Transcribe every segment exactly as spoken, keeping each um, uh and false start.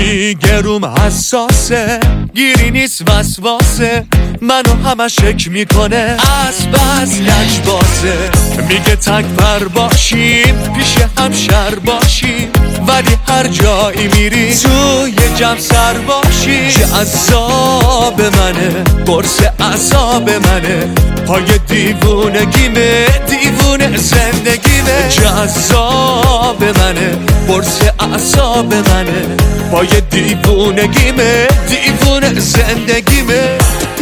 میگه روم حساسه، گیری نیست وسواسه، منو همه شک میکنه از بس لجبازه. میگه تک پر باشیم پیش هم شر باشیم، ولی هر جایی میری توی جمع سر باشی. چه عذاب منه قرص عذاب منه، پای دیوونگیمه دیوونه زندگیمه. جذاب منه قرص عذاب منه، پای دیوونگیمه دیوونه زندگیمه.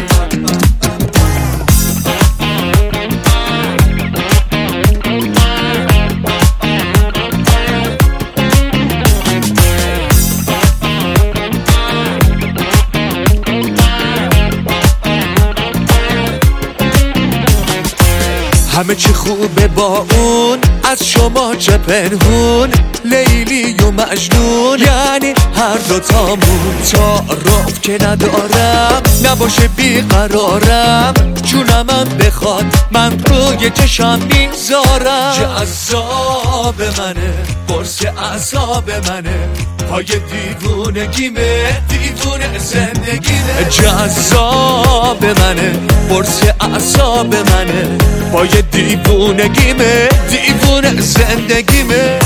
همه چی خوبه با اون، از شما چه پنهون، لیلی و مجنون، یعنی هر دوتامون. تعارف که ندارم نباشه بیقرارم، جونمم بخواد من روی چشم میذارم. جذاب منه قرص عذاب منه، پای دیوونگیمه دیوونه زندگیمه. جذاب منه قرص عذاب منه، پای دیوونگیمه دیوونه زندگیمه.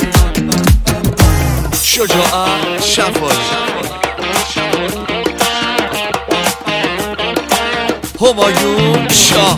شجاعت شفایی همایون شاه.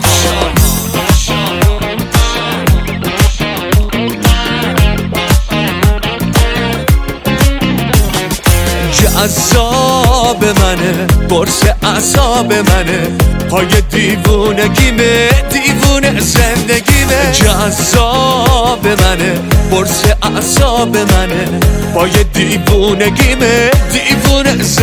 جذاب منه قرص عذاب منه، پای دیوونگیمه دیوونه زندگیمه. جذاب منه قرص عذاب منه، پای دیوونگیمه دیوونه